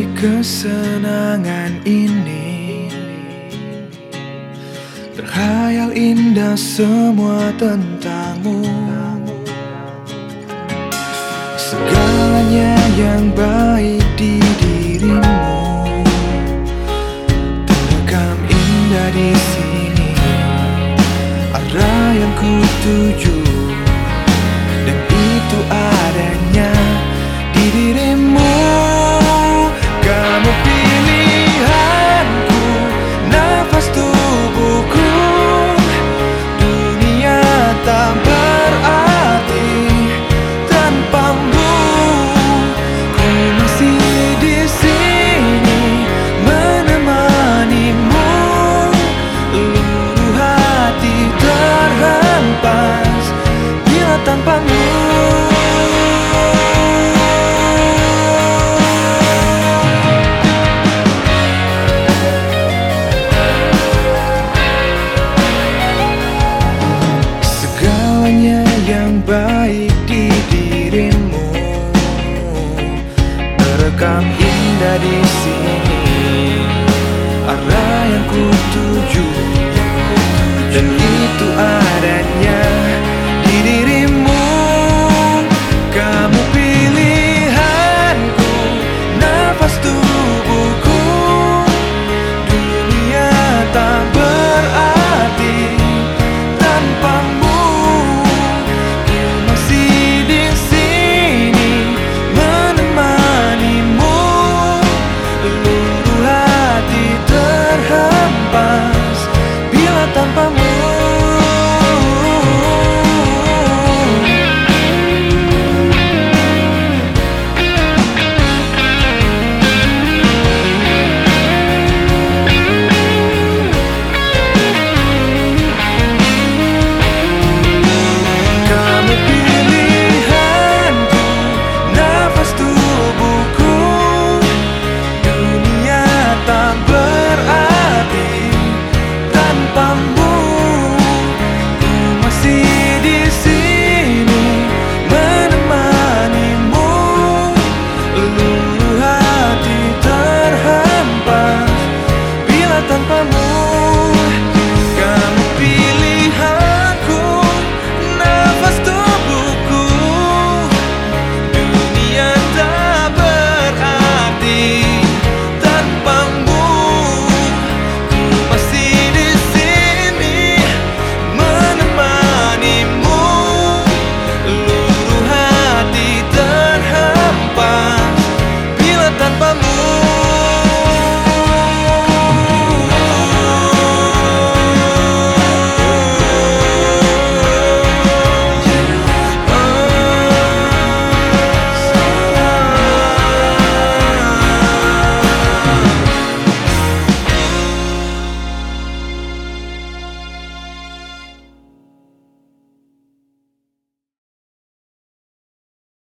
kesenangan ini, terhayal indah semua tentangmu. Segalanya yang baik di dirimu terekam indah di sini. Arah yang ku tuju, dan itu adanya di dirimu. Kamu pilihanku, nafas tubuhku. Dunia tak berarti tanpamu. Ku masih di sini menemanimu. Luluh hati terhempas bila tanpamu. Yang baik di dirimu terekam indah di sini. Arah yang ku tuju, dan itu adanya di dirimu.